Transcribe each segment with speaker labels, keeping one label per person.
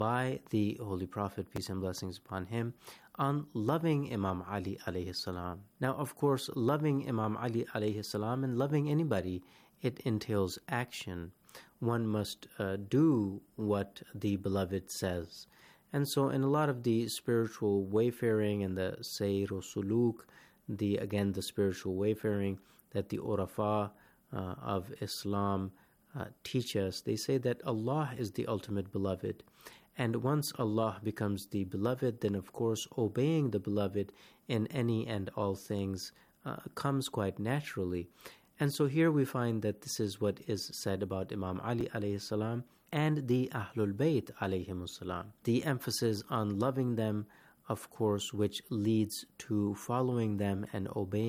Speaker 1: by the Holy Prophet, peace and blessings upon him, on loving Imam Ali alayhi salam. Now, of course, loving Imam Ali alayhi salam and loving anybody, it entails action. One must do what the beloved says. And so in a lot of the spiritual wayfaring and the sayr or suluk, the spiritual wayfaring that the urafa of Islam teach us, they say that Allah is the ultimate beloved. And once Allah becomes the beloved, then of course obeying the beloved in any and all things comes quite naturally. And so here we find that this is what is said about Imam Ali alayhi salam and the Ahlul Bayt alayhimus salam. The emphasis on loving them, of course, which leads to following them and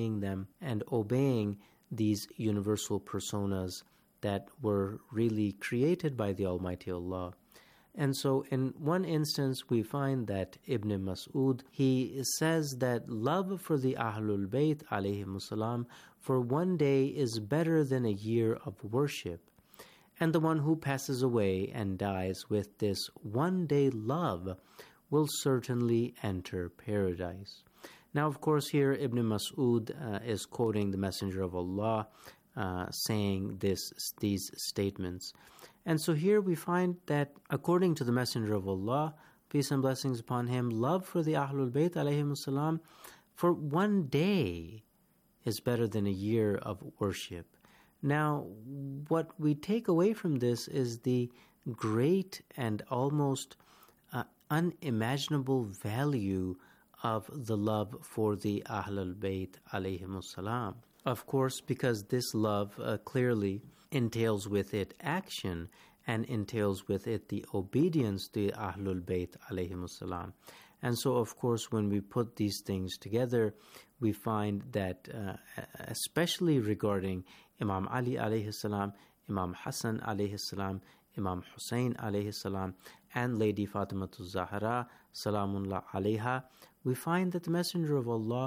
Speaker 1: obeying these universal personas that were really created by the Almighty Allah. And so in one instance we find that Ibn Mas'ud, he says that love for the Ahlul Bayt alayhimus salam for one day is better than a year of worship. And the one who passes away and dies with this one day love will certainly enter paradise. Now, of course, here Ibn Mas'ud is quoting the Messenger of Allah, saying these statements. And so here we find that according to the Messenger of Allah, peace and blessings upon him, love for the Ahlul Bayt alayhimus salam for one day is better than a year of worship. Now, what we take away from this is the great and almost unimaginable value of the love for the Ahlul Bayt alayhimus salam. Of course, because this love clearly entails with it action and entails with it the obedience to Ahlul Bayt alayhimus salam. And so, of course, when we put these things together, we find that especially regarding Imam Ali alayhi salam, Imam Hassan alayhi salam, Imam Hussein alayhi salam, and Lady Fatimatul Zahra salamullah alayha, we find that the Messenger of Allah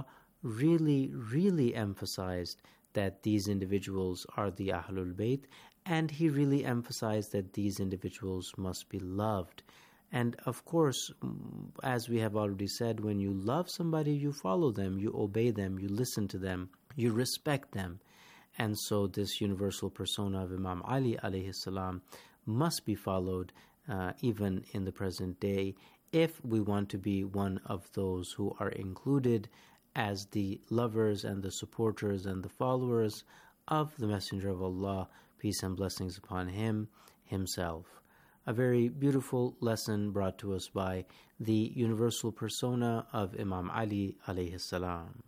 Speaker 1: really emphasized that these individuals are the Ahlul Bayt, and he really emphasized that these individuals must be loved. And of course, as we have already said, when you love somebody, you follow them, you obey them, you listen to them, you respect them. And so this universal persona of Imam Ali alayhi salam must be followed even in the present day if we want to be one of those who are included as the lovers and the supporters and the followers of the Messenger of Allah, peace and blessings upon him, himself. A very beautiful lesson brought to us by the universal persona of Imam Ali alayhi salam.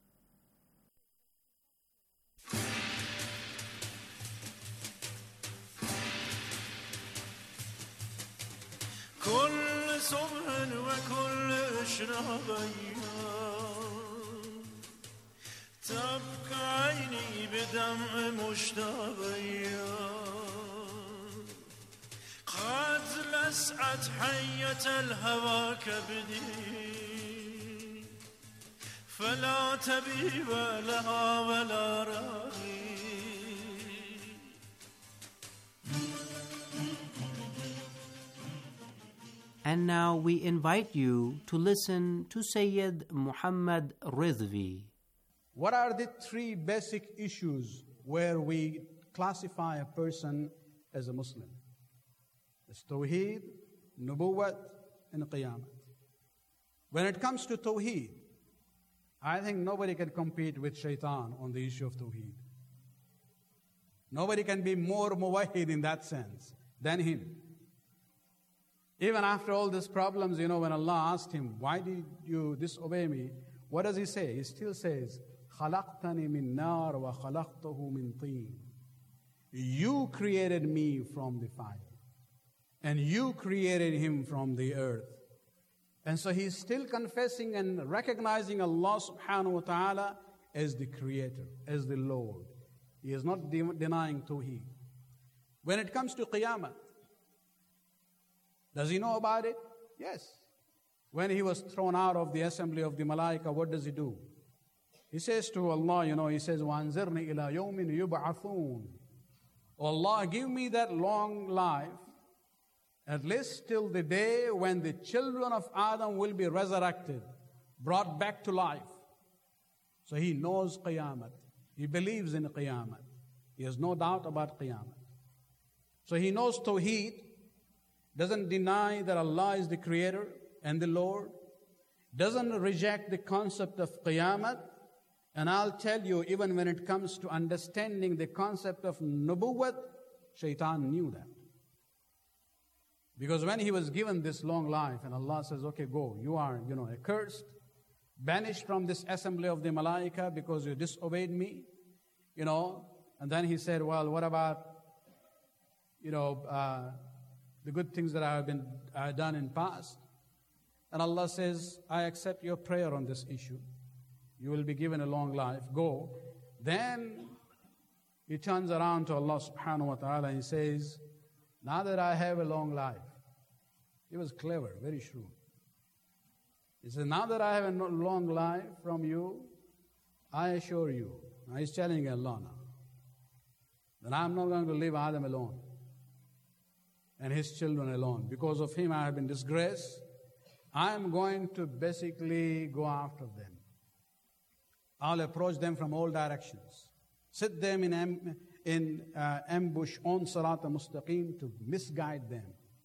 Speaker 2: كل صبح وكل إشراقية تبكى عيني بدمع مشتاقية قد لسعت حية الهوى كبدي فلا تبيب لها ولا راغي.
Speaker 1: And now we invite you to listen to Sayyid Muhammad Ridvi.
Speaker 3: What are the three basic issues where we classify a person as a Muslim? It's Tawheed, Nubuwwat, and Qiyamah. When it comes to Tawheed, I think nobody can compete with Shaitan on the issue of Tawheed. Nobody can be more muwahhid in that sense than him. Even after all these problems, when Allah asked him, why did you disobey me? What does he say? He still says, خَلَقْتَنِي مِن نَارٍ وَخَلَقْتَهُ مِن طِينٍ. You created me from the fire, and you created him from the earth. And so he's still confessing and recognizing Allah subhanahu wa ta'ala as the creator, as the Lord. He is not denying Tawheed. When it comes to Qiyamah, does he know about it? Yes. When he was thrown out of the assembly of the Malaika, what does he do? He says to Allah, he says, وَأَنزِرْنِي إِلَى يَوْمٍ يُبْعَثُونَ. Oh Allah, give me that long life at least till the day when the children of Adam will be resurrected, brought back to life. So he knows Qiyamah. He believes in Qiyamah. He has no doubt about Qiyamah. So he knows Tawheed, doesn't deny that Allah is the Creator and the Lord, doesn't reject the concept of Qiyamah. And I'll tell you, even when it comes to understanding the concept of Nubuwwat, Shaitan knew that. Because when he was given this long life and Allah says, okay, go, you are, accursed, banished from this assembly of the Malaika because you disobeyed me, and then he said, well, what about, the good things that I have done in past? And Allah says, I accept your prayer on this issue. You will be given a long life. Go. Then he turns around to Allah subhanahu wa ta'ala and he says, now that I have a long life, he was clever, very shrewd. He says, now that I have a long life from you, I assure you, now he's telling Allah now, that I'm not going to leave Adam alone and his children alone. Because of him I have been disgraced. I'm going to basically go after them. I'll approach them from all directions. Sit them in ambush on Sarat al-Mustaqim to misguide them.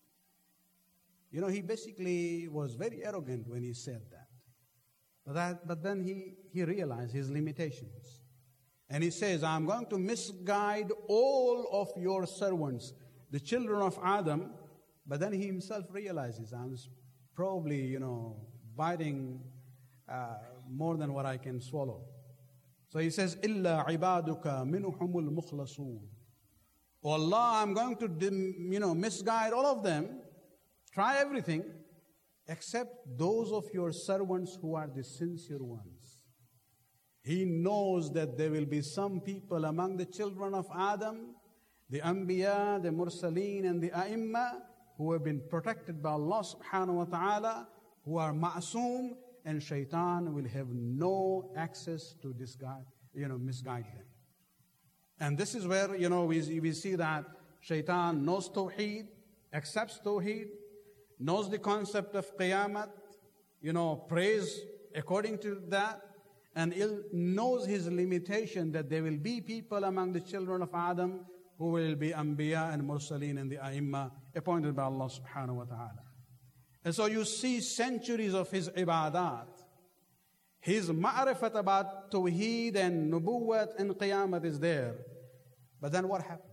Speaker 3: He basically was very arrogant when he said that. But then he realized his limitations. And he says, I'm going to misguide all of your servants, the children of Adam. But then he himself realizes, I'm probably, biting more than what I can swallow. So he says, إِلَّا عِبَادُكَ مِنُهُمُ الْمُخْلَصُونَ. Oh Allah, I'm going to, misguide all of them, try everything, except those of your servants who are the sincere ones. He knows that there will be some people among the children of Adam, the Anbiya, the Mursaleen, and the A'imma, who have been protected by Allah subhanahu wa ta'ala, who are ma'soom, and Shaitan will have no access to misguide them. And this is where, we see that Shaitan knows Tawheed, accepts Tawheed, knows the concept of Qiyamah, prays according to that, and knows his limitation that there will be people among the children of Adam who will be Anbiya and Mursaleen and the A'imma appointed by Allah subhanahu wa ta'ala. And so you see centuries of his ibadat, his ma'rifat about Tawheed and Nubuwwat and Qiyamah is there. But then what happens?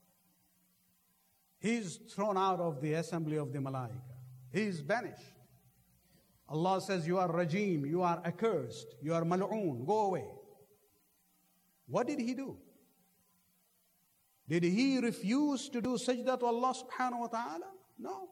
Speaker 3: He's thrown out of the assembly of the Malaika. He's banished. Allah says, you are rajim, you are accursed, you are mal'oon, go away. What did he do? Did he refuse to do sajda to Allah subhanahu wa ta'ala? No.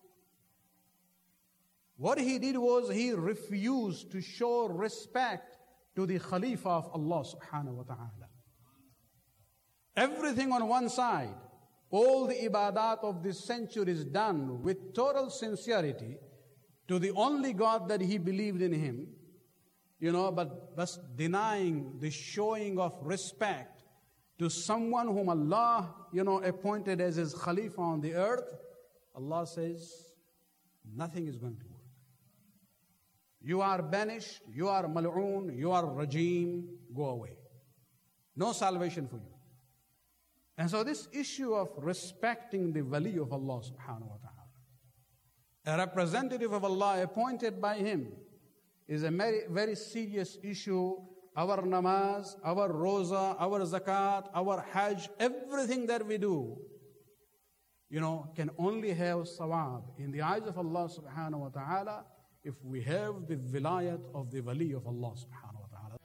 Speaker 3: What he did was he refused to show respect to the Khalifa of Allah subhanahu wa ta'ala. Everything on one side, all the ibadat of this century is done with total sincerity to the only God that he believed in him, but thus denying the showing of respect to someone whom Allah, appointed as his Khalifa on the earth. Allah says, nothing is going to work. You are banished, you are mal'oon, you are rajim, go away. No salvation for you. And so this issue of respecting the wali of Allah subhanahu wa ta'ala, a representative of Allah appointed by him, is a very, very serious issue. Our namaz, our roza, our zakat, our hajj, everything that we do, can only have sawab in the eyes of Allah subhanahu wa ta'ala if we have the vilayat of the wali of Allah subhanahu wa ta'ala.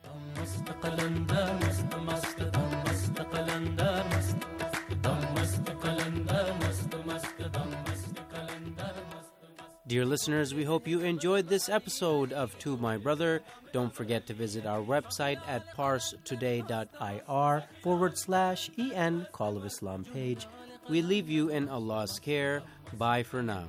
Speaker 1: Dear listeners, we hope you enjoyed this episode of To My Brother. Don't forget to visit our website at parstoday.ir/EN Call of Islam page. We leave you in Allah's care. Bye for now.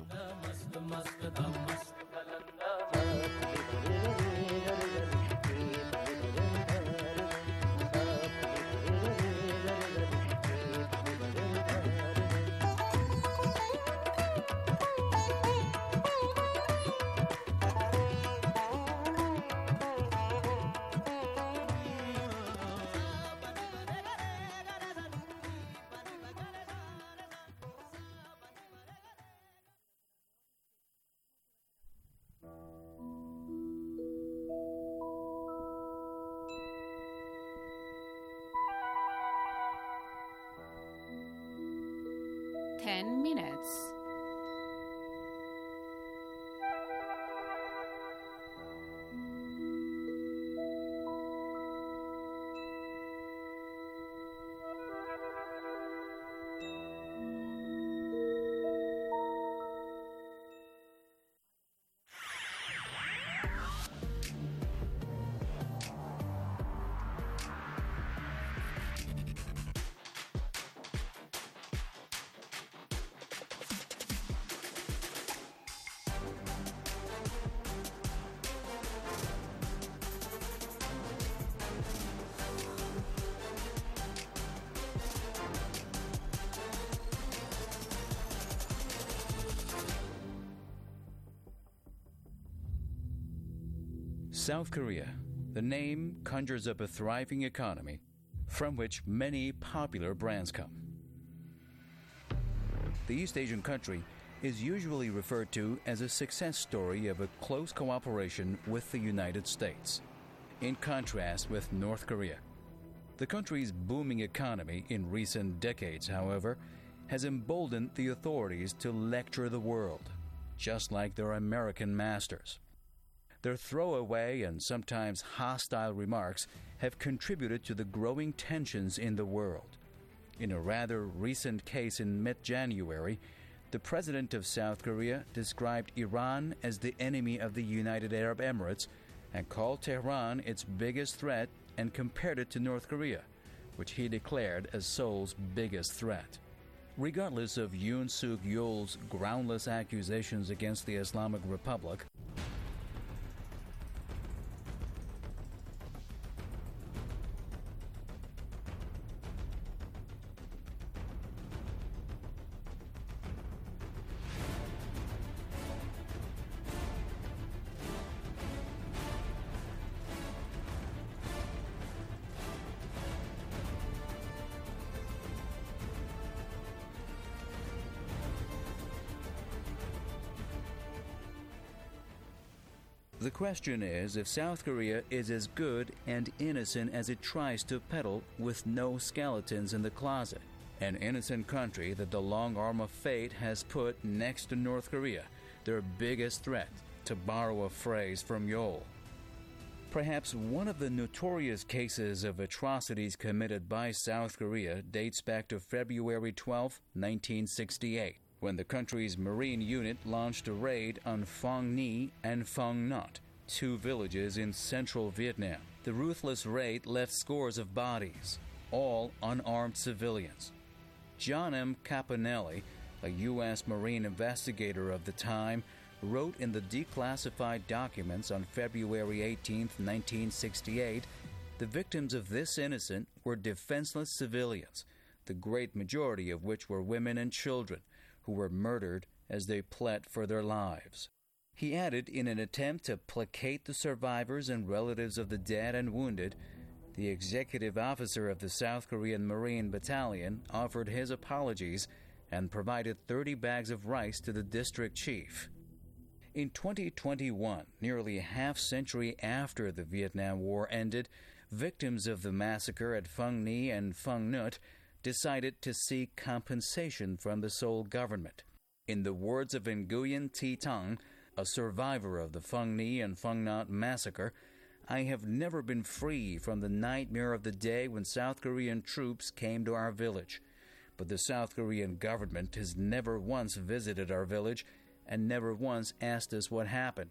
Speaker 4: South Korea. The name conjures up a thriving economy from which many popular brands come. The East Asian country is usually referred to as a success story of a close cooperation with the United States, in contrast with North Korea. The country's booming economy in recent decades, however, has emboldened the authorities to lecture the world, just like their American masters. Their throwaway and sometimes hostile remarks have contributed to the growing tensions in the world. In a rather recent case in mid-January, the president of South Korea described Iran as the enemy of the United Arab Emirates and called Tehran its biggest threat and compared it to North Korea, which he declared as Seoul's biggest threat. Regardless of Yoon Suk-yeol's groundless accusations against the Islamic Republic, the question is if South Korea is as good and innocent as it tries to peddle with no skeletons in the closet. An innocent country that the long arm of fate has put next to North Korea, their biggest threat, to borrow a phrase from Yeol. Perhaps one of the notorious cases of atrocities committed by South Korea dates back to February 12, 1968. When the country's Marine unit launched a raid on Phong Ni and Phong Not, two villages in central Vietnam. The ruthless raid left scores of bodies, all unarmed civilians. John M. Caponelli, a U.S. Marine investigator of the time, wrote in the declassified documents on February 18, 1968, the victims of this incident were defenseless civilians, the great majority of which were women and children, who were murdered as they pled for their lives. He added, in an attempt to placate the survivors and relatives of the dead and wounded, the executive officer of the South Korean Marine Battalion offered his apologies and provided 30 bags of rice to the district chief. In 2021, nearly a half-century after the Vietnam War ended, victims of the massacre at Phong Ni and Phong Nut decided to seek compensation from the Seoul government. In the words of Nguyen Thi Tang, a survivor of the Phong Ni and Phong Nhat massacre, "I have never been free from the nightmare of the day when South Korean troops came to our village. But the South Korean government has never once visited our village and never once asked us what happened."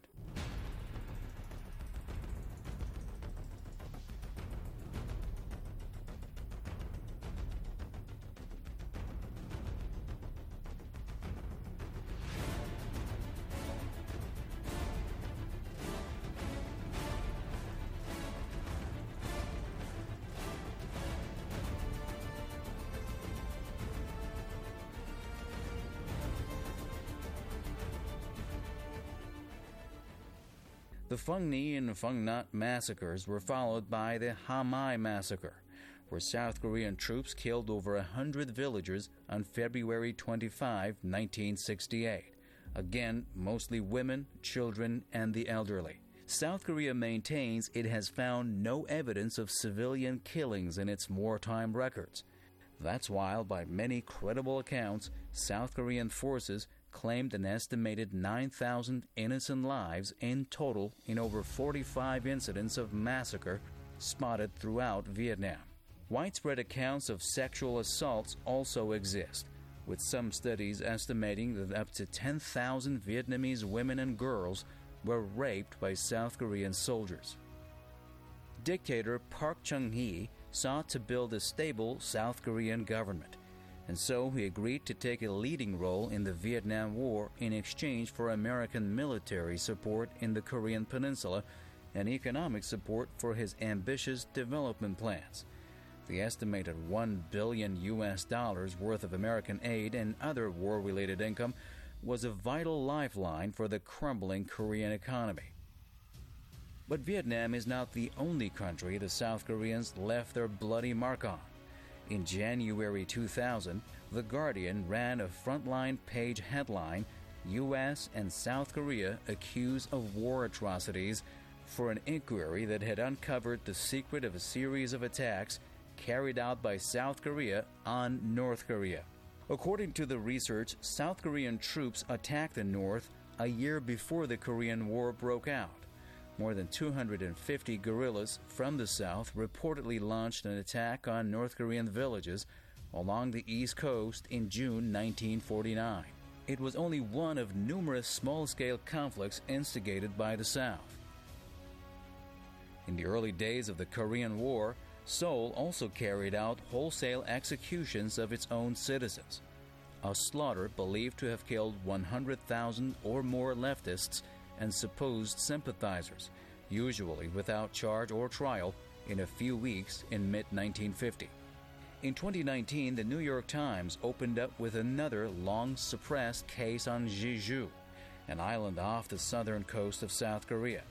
Speaker 4: The Phong Ni and Phong Nhat massacres were followed by the Ha Mai massacre, where South Korean troops killed over 100 villagers on February 25, 1968. Again, mostly women, children, and the elderly. South Korea maintains it has found no evidence of civilian killings in its wartime records. That's while, by many credible accounts, South Korean forces claimed an estimated 9,000 innocent lives in total in over 45 incidents of massacre spotted throughout Vietnam. Widespread accounts of sexual assaults also exist, with some studies estimating that up to 10,000 Vietnamese women and girls were raped by South Korean soldiers. Dictator Park Chung-hee sought to build a stable South Korean government, and so he agreed to take a leading role in the Vietnam War in exchange for American military support in the Korean Peninsula and economic support for his ambitious development plans. The estimated $1 billion worth of American aid and other war-related income was a vital lifeline for the crumbling Korean economy. But Vietnam is not the only country the South Koreans left their bloody mark on. In January 2000, The Guardian ran a frontline page headline, U.S. and South Korea accused of war atrocities, for an inquiry that had uncovered the secret of a series of attacks carried out by South Korea on North Korea. According to the research, South Korean troops attacked the North a year before the Korean War broke out. More than 250 guerrillas from the South reportedly launched an attack on North Korean villages along the East Coast in June 1949. It was only one of numerous small-scale conflicts instigated by the South. In the early days of the Korean War, Seoul also carried out wholesale executions of its own citizens, a slaughter believed to have killed 100,000 or more leftists and supposed sympathizers, usually without charge or trial, in a few weeks in mid-1950. In 2019, the New York Times opened up with another long-suppressed case on Jeju, an island off the southern coast of South Korea.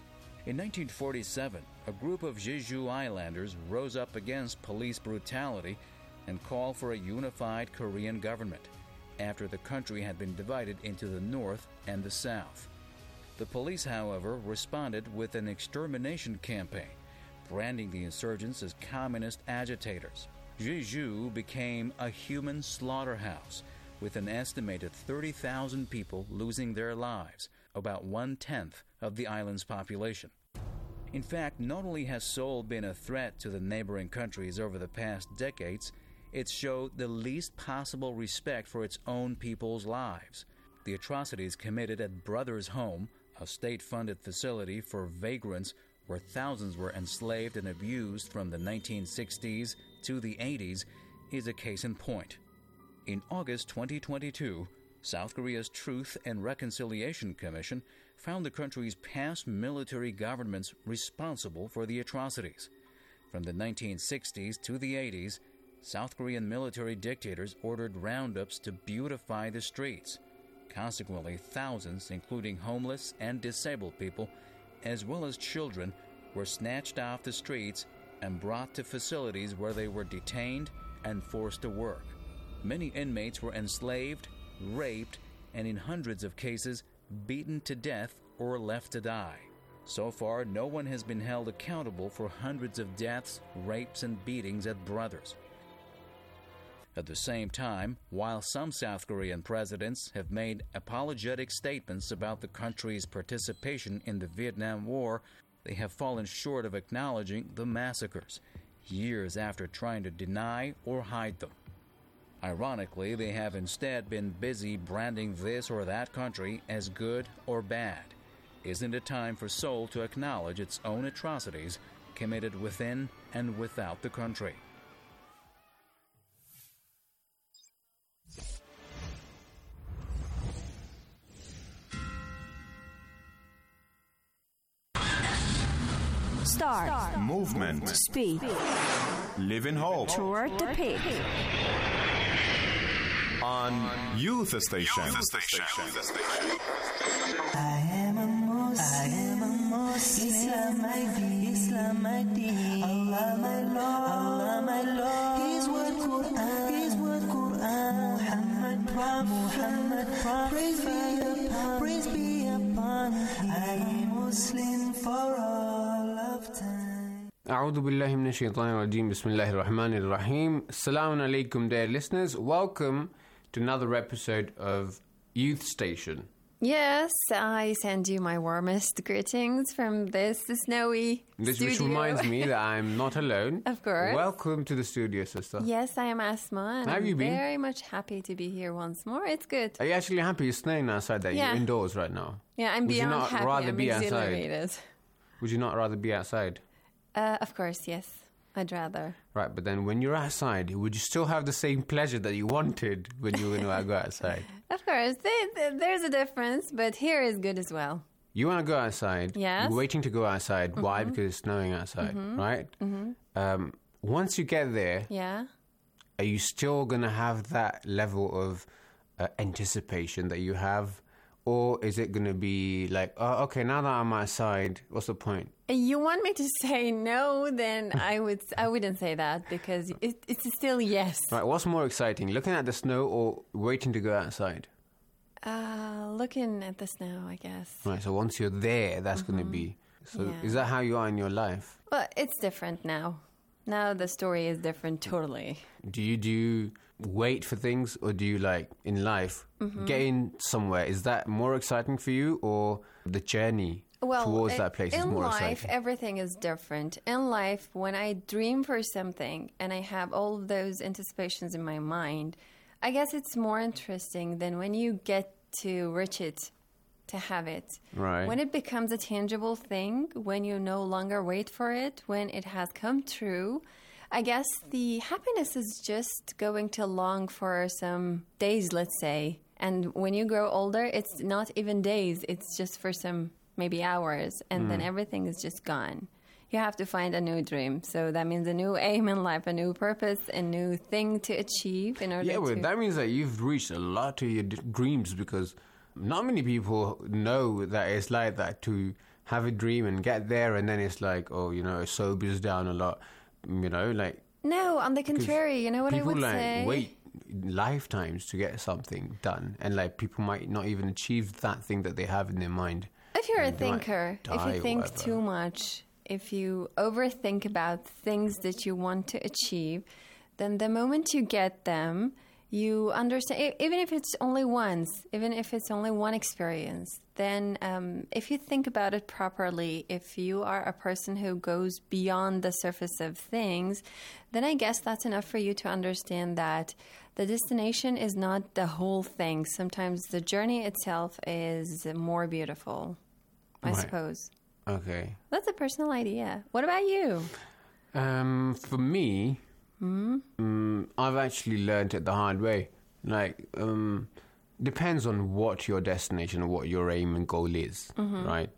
Speaker 4: In 1947, a group of Jeju Islanders rose up against police brutality and called for a unified Korean government, after the country had been divided into the North and the South. The police, however, responded with an extermination campaign, branding the insurgents as communist agitators. Jeju became a human slaughterhouse, with an estimated 30,000 people losing their lives, about one-tenth of the island's population. In fact, not only has Seoul been a threat to the neighboring countries over the past decades, it showed the least possible respect for its own people's lives. The atrocities committed at Brothers Home, a state-funded facility for vagrants where thousands were enslaved and abused from the 1960s to the 80s, is a case in point. In August 2022, South Korea's Truth and Reconciliation Commission found the country's past military governments responsible for the atrocities. From the 1960s to the 80s, South Korean military dictators ordered roundups to beautify the streets. Consequently, thousands, including homeless and disabled people, as well as children, were snatched off the streets and brought to facilities where they were detained and forced to work. Many inmates were enslaved, raped, and in hundreds of cases, beaten to death or left to die. So far, no one has been held accountable for hundreds of deaths, rapes, and beatings at Brothers. At the same time, while some South Korean presidents have made apologetic statements about the country's participation in the Vietnam War, they have fallen short of acknowledging the massacres, years after trying to deny or hide them. Ironically, they have instead been busy branding this or that country as good or bad. Isn't it time for Seoul to acknowledge its own atrocities committed within and without the country?
Speaker 5: Start.
Speaker 6: Movement.
Speaker 5: Speed.
Speaker 6: Live in hope.
Speaker 5: Toward the peak.
Speaker 6: On Youth Station.
Speaker 7: I am a Muslim. Islam my deen. Allah my Lord. His word Quran. Muhammad Prophet. Praise be upon him. I am Muslim for all of time.
Speaker 3: أعوذ بالله من الشيطان الرجيم. بسم الله الرحمن الرحيم. Assalamu alaikum, dear listeners. Welcome to another episode of Youth Station.
Speaker 8: Yes, I send you my warmest greetings from this snowy
Speaker 3: Which
Speaker 8: studio.
Speaker 3: reminds me that I'm not alone.
Speaker 8: Of course.
Speaker 3: Welcome to the studio, sister.
Speaker 8: Yes, I am Asma, and
Speaker 3: How have you
Speaker 8: I'm
Speaker 3: been?
Speaker 8: very much happy to be here once more. It's good.
Speaker 3: Are you actually happy it's snowing outside that
Speaker 8: Yeah.
Speaker 3: you're indoors right now?
Speaker 8: Yeah, I'm
Speaker 3: Would you
Speaker 8: beyond
Speaker 3: not
Speaker 8: happy.
Speaker 3: rather
Speaker 8: I'm
Speaker 3: be outside?
Speaker 8: exhilarated.
Speaker 3: Would you not rather be outside?
Speaker 8: Of course, yes. I'd rather.
Speaker 3: Right, but then when you're outside, would you still have the same pleasure that you wanted when you were going to go outside?
Speaker 8: Of course, there's a difference, but here is good as well.
Speaker 3: You want to go outside.
Speaker 8: Yes.
Speaker 3: You're waiting to go outside. Why? Because it's snowing outside, right? Once you get there,
Speaker 8: Yeah?
Speaker 3: are you still going to have that level of anticipation that you have
Speaker 5: Or is it going to be like, oh, okay, now that I'm outside, what's the point?
Speaker 8: You want me to say no, then I wouldn't say that, because it's still yes.
Speaker 5: Right, what's more exciting, looking at the snow or waiting to go outside?
Speaker 8: Looking at the snow, I guess.
Speaker 5: Right, so once you're there, that's going to be... So
Speaker 8: Yeah.
Speaker 5: is that how you are in your life?
Speaker 8: Well, it's different now. Now the story is different totally.
Speaker 5: Do you wait for things, or do you, like, in life, getting somewhere, is that more exciting for you, or the journey towards that place is more
Speaker 8: in life,
Speaker 5: exciting?
Speaker 8: everything is different. In life, when I dream for something and I have all of those anticipations in my mind, I guess it's more interesting than when you get to reach it, to have it.
Speaker 5: Right.
Speaker 8: When it becomes a tangible thing, when you no longer wait for it, when it has come true, I guess the happiness is just going to long for some days, let's say. And when you grow older, it's not even days, it's just for some maybe hours, and then everything is just gone. You have to find a new dream. So that means a new aim in life, a new purpose, a new thing to achieve in order
Speaker 5: Yeah, well,
Speaker 8: to...
Speaker 5: that means that you've reached a lot of your dreams, because not many people know that it's like that, to have a dream and get there, and then it's like, oh, you know, it sobers down a lot, you know, like...
Speaker 8: No, on the contrary, you know what I would
Speaker 5: people, like,
Speaker 8: say?
Speaker 5: wait lifetimes to get something done, and, like, people might not even achieve that thing that they have in their mind.
Speaker 8: If you're a
Speaker 5: They might
Speaker 8: thinker, if
Speaker 5: die
Speaker 8: you
Speaker 5: or
Speaker 8: think
Speaker 5: whatever.
Speaker 8: too much, if you overthink about things that you want to achieve, then the moment you get them, you understand, even if it's only once, even if it's only one experience, then if you think about it properly, if you are a person who goes beyond the surface of things, then I guess that's enough for you to understand that the destination is not the whole thing. Sometimes the journey itself is more beautiful, I
Speaker 5: Right.
Speaker 8: suppose.
Speaker 5: Okay.
Speaker 8: That's a personal idea. What about you?
Speaker 5: For me, I've actually learned it the hard way. Like, depends on what your destination or what your aim and goal is, right?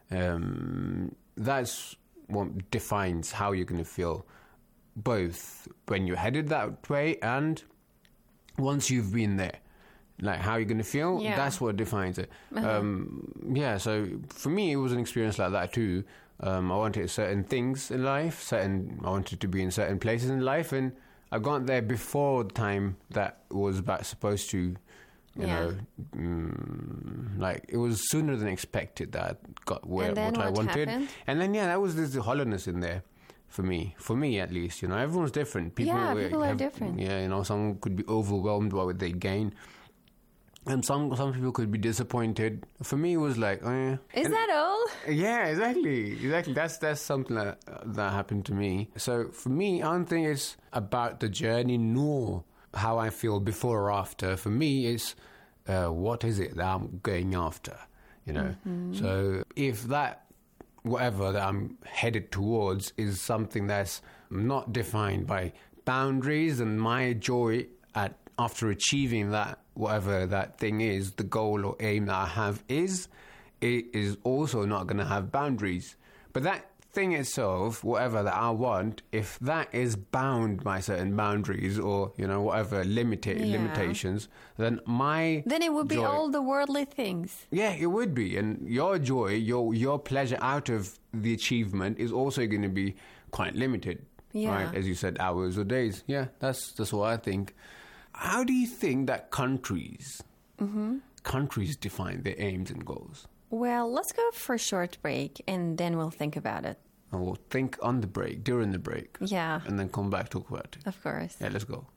Speaker 5: That's what defines how you're going to feel, both when you're headed that way and once you've been there. Like, how you're going to feel,
Speaker 8: Yeah.
Speaker 5: that's what defines it. Yeah, so for me, it was an experience like that too. I wanted certain things in life, I wanted to be in certain places in life, and I got there before the time that was supposed to, you
Speaker 8: Yeah.
Speaker 5: know, like, it was sooner than expected that I got
Speaker 8: And then
Speaker 5: what I
Speaker 8: what
Speaker 5: wanted.
Speaker 8: happened?
Speaker 5: And then, yeah, that was this hollowness in there. For me at least, you know, everyone's different. People
Speaker 8: are different.
Speaker 5: Yeah, you know, some could be overwhelmed by what they gain, and some people could be disappointed. For me, it was like,
Speaker 8: Is that all?
Speaker 5: yeah, exactly. That's something that happened to me. So for me, I don't think it's about the journey nor how I feel before or after. For me, it's what is it that I'm going after, you know. So if that whatever that I'm headed towards is something that's not defined by boundaries, and my joy after achieving that, whatever that thing is, the goal or aim that I have it is also not going to have boundaries. But that thing itself, whatever that I want, if that is bound by certain boundaries or, you know, whatever limitations, then
Speaker 8: Then it would be
Speaker 5: joy-
Speaker 8: all the worldly things.
Speaker 5: Yeah, it would be. And your joy, your pleasure out of the achievement is also going to be quite limited.
Speaker 8: Yeah.
Speaker 5: Right? As you said, hours or days. Yeah, that's what I think. How do you think that countries define their aims and goals?
Speaker 8: Well, let's go for a short break and then we'll think about it.
Speaker 5: And we'll think on the break, during the break.
Speaker 8: Yeah,
Speaker 5: And then come back, talk about it.
Speaker 8: of course.
Speaker 5: Yeah, let's go.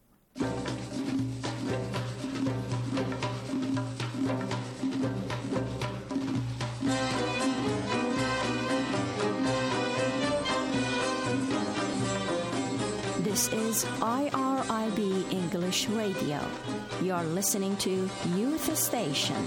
Speaker 9: This is IRIB English Radio. You're listening to Youth Station.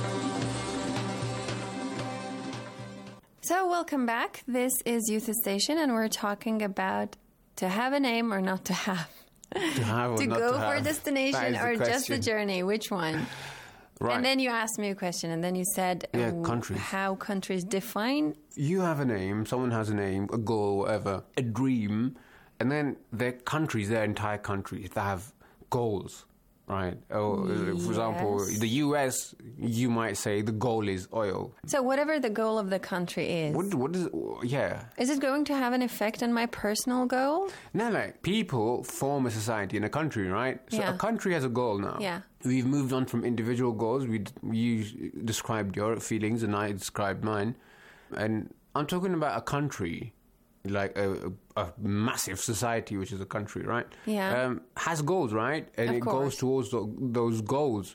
Speaker 8: So, welcome back. This is Youth Station, and we're talking about to have a name or not to have.
Speaker 5: To have or
Speaker 8: To
Speaker 5: not
Speaker 8: go
Speaker 5: to
Speaker 8: for a
Speaker 5: have.
Speaker 8: destination
Speaker 5: That is the
Speaker 8: or just a
Speaker 5: question.
Speaker 8: journey. Which one?
Speaker 5: Right.
Speaker 8: And then you asked me a question, and then you said
Speaker 5: Yeah, countries.
Speaker 8: how countries define.
Speaker 5: You have a name, someone has a name, a goal, whatever, a dream, and then their countries, their entire countries, they have goals. right? Or, for example, the US, you might say the goal is oil.
Speaker 8: So whatever the goal of the country is.
Speaker 5: What is, yeah.
Speaker 8: Is it going to have an effect on my personal goal?
Speaker 5: No. People form a society in a country, right? So
Speaker 8: Yeah.
Speaker 5: a country has a goal now.
Speaker 8: Yeah.
Speaker 5: We've moved on from individual goals. You described your feelings and I described mine. And I'm talking about a country, like a massive society, which is a country, right?
Speaker 8: Yeah.
Speaker 5: Has goals, right? And
Speaker 8: Of
Speaker 5: it
Speaker 8: course.
Speaker 5: goes towards those goals.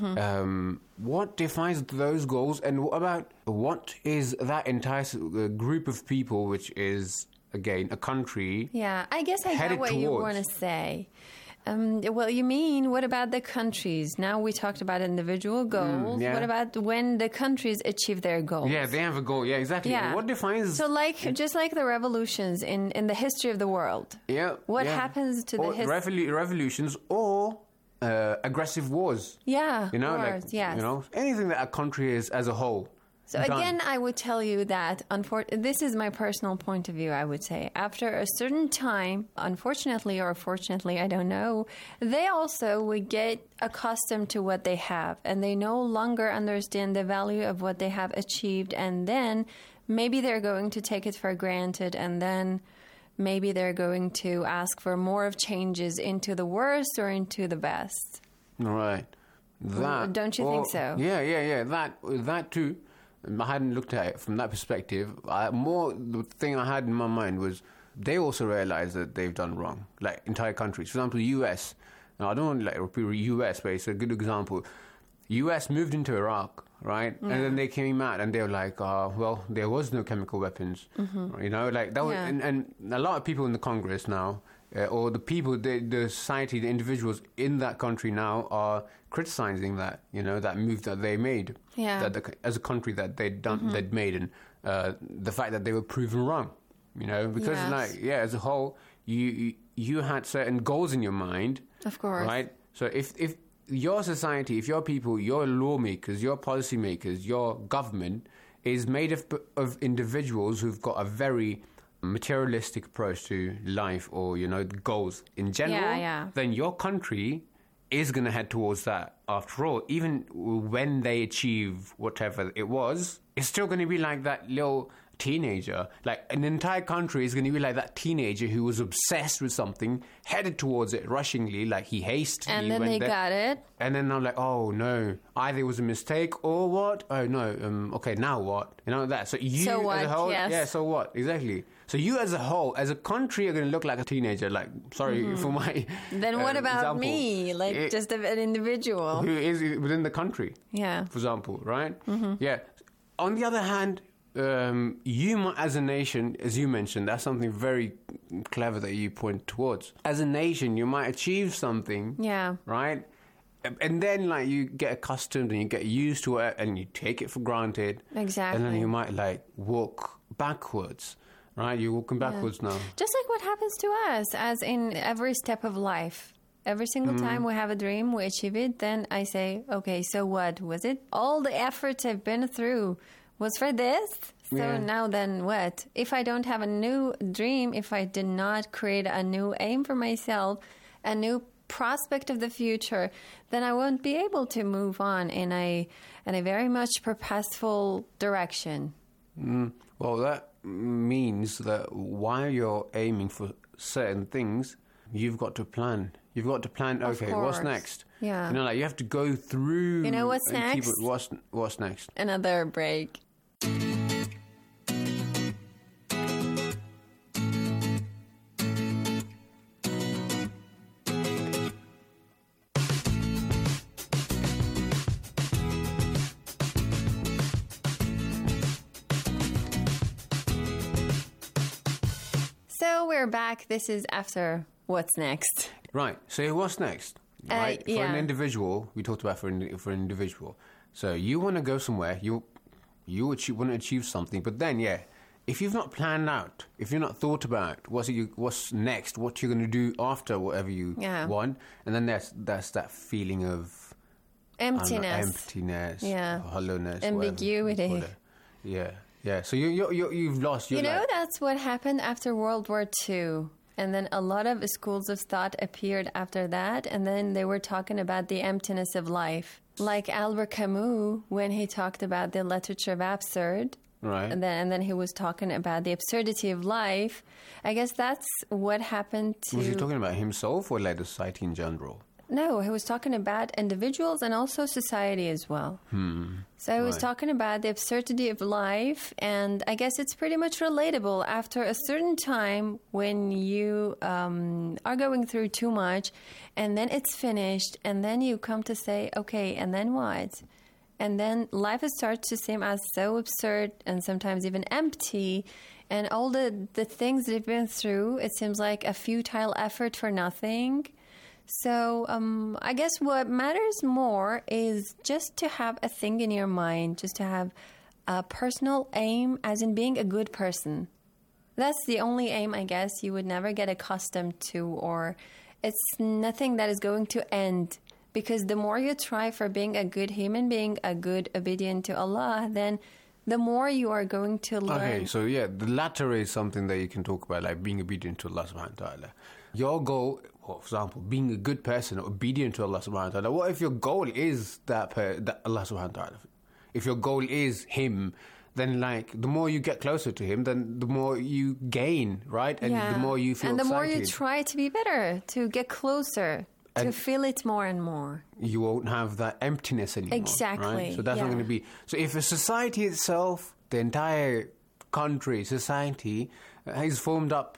Speaker 5: What defines those goals? And what is that entire group of people, which is, again, a country?
Speaker 8: Yeah, I guess I
Speaker 5: Headed
Speaker 8: get what you
Speaker 5: towards.
Speaker 8: want to say. Well, you mean, what about the countries? Now we talked about individual goals.
Speaker 5: yeah.
Speaker 8: What about when the countries achieve their goals?
Speaker 5: Yeah, they have a goal. Yeah, exactly.
Speaker 8: Yeah.
Speaker 5: What defines...
Speaker 8: So, just like the revolutions in the history of the world.
Speaker 5: Yeah.
Speaker 8: What
Speaker 5: yeah.
Speaker 8: happens to
Speaker 5: or
Speaker 8: the
Speaker 5: revolutions or aggressive wars?
Speaker 8: Yeah,
Speaker 5: You know,
Speaker 8: wars,
Speaker 5: like
Speaker 8: yes.
Speaker 5: you know, anything that a country is as a whole.
Speaker 8: So
Speaker 5: done.
Speaker 8: again, I would tell you that, this is my personal point of view, I would say. After a certain time, unfortunately or fortunately, I don't know, they also would get accustomed to what they have, and they no longer understand the value of what they have achieved, and then maybe they're going to take it for granted, and then maybe they're going to ask for more of changes into the worst or into the best.
Speaker 5: Right. That.
Speaker 8: Don't you think so?
Speaker 5: Yeah. That too. I hadn't looked at it from that perspective. The thing I had in my mind was they also realize that they've done wrong, like entire countries. For example, the US. Now, I don't want to repeat US, but it's a good example. US moved into Iraq, right?
Speaker 8: Yeah.
Speaker 5: And then they came out and they were like, well, there was no chemical weapons. You know, like that was,
Speaker 8: Yeah.
Speaker 5: and a lot of people in the Congress now, or the people, the society, the individuals in that country now are criticizing that, you know, that move that they made,
Speaker 8: Yeah.
Speaker 5: as a country that they'd made, and the fact that they were proven wrong, you know, because
Speaker 8: Yes.
Speaker 5: as a whole, you had certain goals in your mind,
Speaker 8: Of course.
Speaker 5: right? So if your society, if your people, your lawmakers, your policymakers, your government is made of individuals who've got a very materialistic approach to life, or, you know, goals in general,
Speaker 8: Yeah.
Speaker 5: then your country is going to head towards that. After all, even when they achieve whatever it was, it's still going to be like that little teenager. Like, an entire country is going to be like that teenager who was obsessed with something, headed towards it rushingly, like he hastily
Speaker 8: And then
Speaker 5: went
Speaker 8: they
Speaker 5: there.
Speaker 8: got it.
Speaker 5: And then I'm like, oh no, either it was a mistake or what? Oh no, okay, now what? You know that. So you
Speaker 8: So
Speaker 5: as
Speaker 8: what?
Speaker 5: a whole,
Speaker 8: Yes.
Speaker 5: yeah. So what? Exactly. So you as a whole, as a country, are going to look like a teenager. Like, sorry for my.
Speaker 8: Then what about
Speaker 5: example.
Speaker 8: me? Like, just an individual.
Speaker 5: Who is within the country?
Speaker 8: Yeah.
Speaker 5: For example, right? Yeah. On the other hand, as a nation, as you mentioned, that's something very clever that you point towards. As a nation, you might achieve something.
Speaker 8: Yeah.
Speaker 5: Right? And then, like, you get accustomed and you get used to it and you take it for granted.
Speaker 8: Exactly.
Speaker 5: And then you might, like, walk backwards. Right? You're walking backwards now.
Speaker 8: Just like what happens to us, as in every step of life. Every single time we have a dream, we achieve it, then I say, okay, so what? Was it all the efforts I've been through was for this? So
Speaker 5: Yeah.
Speaker 8: now then what? If I don't have a new dream, if I did not create a new aim for myself, a new prospect of the future, then I won't be able to move on in a very much purposeful direction.
Speaker 5: Well, that means that while you're aiming for certain things, you've got to plan. You've got to plan,
Speaker 8: Of
Speaker 5: okay, what's
Speaker 8: course.
Speaker 5: next?
Speaker 8: Yeah.
Speaker 5: You know, like, you have to go through...
Speaker 8: You know what's
Speaker 5: and keep
Speaker 8: next?
Speaker 5: it- what's next?
Speaker 8: Another break. So we're back. This is after What's Next.
Speaker 5: Right, so what's next? Right? For an
Speaker 8: yeah.
Speaker 5: individual, we talked about for an individual. So you want to go somewhere, you want to achieve something, but then, if you've not planned out, if you've not thought about what's next, what you're going to do after whatever you want, and then there's that feeling of emptiness, hollowness,
Speaker 8: ambiguity.
Speaker 5: whatever you call it. Yeah. So you've lost your
Speaker 8: You know,
Speaker 5: life.
Speaker 8: that's what happened after World War II. and then a lot of schools of thought appeared after that, and then they were talking about the emptiness of life. Like Albert Camus, when he talked about the literature of absurd,
Speaker 5: Right.
Speaker 8: and then he was talking about the absurdity of life. I guess that's what happened to...
Speaker 5: Was he talking about himself or like the society in general?
Speaker 8: No, he was talking about individuals and also society as well. So he was
Speaker 5: Right.
Speaker 8: talking about the absurdity of life, and I guess it's pretty much relatable. After a certain time, when you are going through too much, and then it's finished, and then you come to say, okay, and then what? And then life starts to seem as so absurd and sometimes even empty. And all the things that you've been through, it seems like a futile effort for nothing. So I guess what matters more is just to have a thing in your mind, just to have a personal aim, as in being a good person. That's the only aim, I guess, you would never get accustomed to, or it's nothing that is going to end. Because the more you try for being a good human being, a good obedient to Allah, then the more you are going to learn.
Speaker 5: Okay, so yeah, the latter is something that you can talk about, like being obedient to Allah subhanahu wa ta'ala. Your goal, for example, being a good person, obedient to Allah subhanahu wa ta'ala. What if your goal is that Allah subhanahu wa ta'ala? If your goal is Him, then like the more you get closer to Him, then the more you gain, right? And the more you feel
Speaker 8: and the
Speaker 5: excited.
Speaker 8: more you try to be better, to get closer, to
Speaker 5: And-
Speaker 8: feel it more and more.
Speaker 5: You won't have that emptiness anymore.
Speaker 8: Exactly,
Speaker 5: Right? So that's not
Speaker 8: yeah.
Speaker 5: going to be. So if a society itself, the entire country, society, is formed up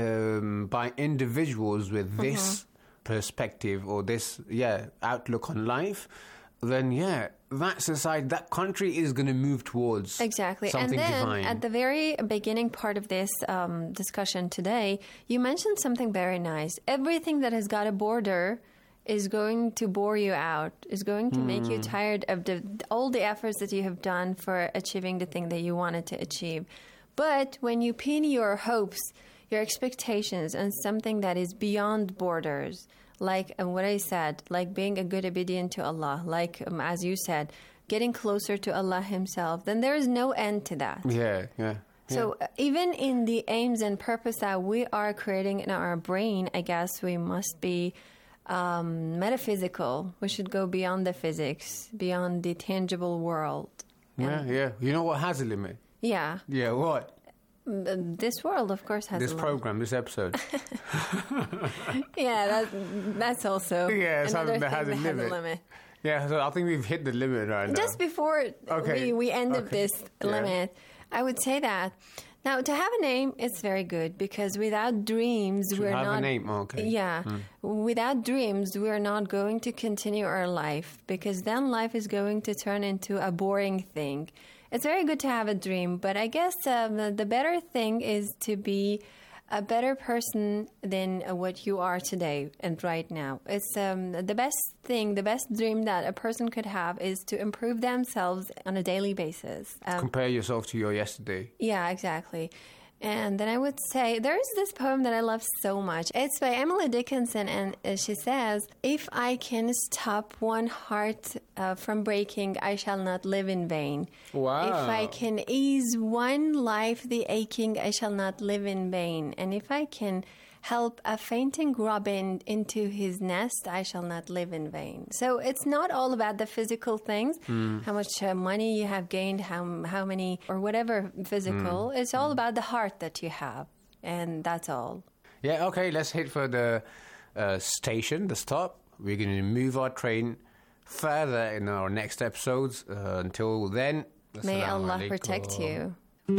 Speaker 5: by individuals with this perspective or this outlook on life, then that society, that country is going to move towards
Speaker 8: Exactly.
Speaker 5: something
Speaker 8: and then
Speaker 5: divine.
Speaker 8: at the very beginning part of this discussion today, you mentioned something very nice. Everything that has got a border is going to bore you out, is going to make you tired of all the efforts that you have done for achieving the thing that you wanted to achieve. But when you pin your hopes, your expectations on something that is beyond borders, like what I said, like being a good obedient to Allah, like as you said, getting closer to Allah Himself, then there is no end to that.
Speaker 5: Yeah.
Speaker 8: So even in the aims and purpose that we are creating in our brain, I guess we must be metaphysical. We should go beyond the physics, beyond the tangible world.
Speaker 5: Yeah. You know what has a limit?
Speaker 8: Yeah.
Speaker 5: Yeah, what?
Speaker 8: This world, of course, has
Speaker 5: This
Speaker 8: a limit.
Speaker 5: program, this episode.
Speaker 8: Yeah, that's also another
Speaker 5: something
Speaker 8: thing
Speaker 5: that has a limit.
Speaker 8: limit.
Speaker 5: Yeah, so I think we've hit the limit right now.
Speaker 8: Just before
Speaker 5: Okay.
Speaker 8: we end up
Speaker 5: Okay.
Speaker 8: this
Speaker 5: Yeah.
Speaker 8: limit, I would say that now to have a name, it's very good because without dreams, we're
Speaker 5: have a
Speaker 8: not.
Speaker 5: name, okay.
Speaker 8: Yeah, without dreams, we're not going to continue our life because then life is going to turn into a boring thing. It's very good to have a dream, but I guess the better thing is to be a better person than what you are today and right now. It's the best thing, the best dream that a person could have is to improve themselves on a daily basis.
Speaker 5: Compare yourself to your yesterday.
Speaker 8: Yeah, exactly. And then I would say there is this poem that I love so much. It's by Emily Dickinson, and she says, "If I can stop one heart from breaking, I shall not live in vain.
Speaker 5: Wow.
Speaker 8: If I can ease one life the aching, I shall not live in vain. And if I can help a fainting robin into his nest, I shall not live in vain." So it's not all about the physical things, how much money you have gained, how many, or whatever physical. It's all about the heart that you have, and that's all.
Speaker 5: Yeah, okay, let's hit for the station, the stop. We're going to move our train further in our next episodes. Until then,
Speaker 8: May
Speaker 5: Assalamu
Speaker 8: Allah
Speaker 5: alaikum.
Speaker 8: protect you.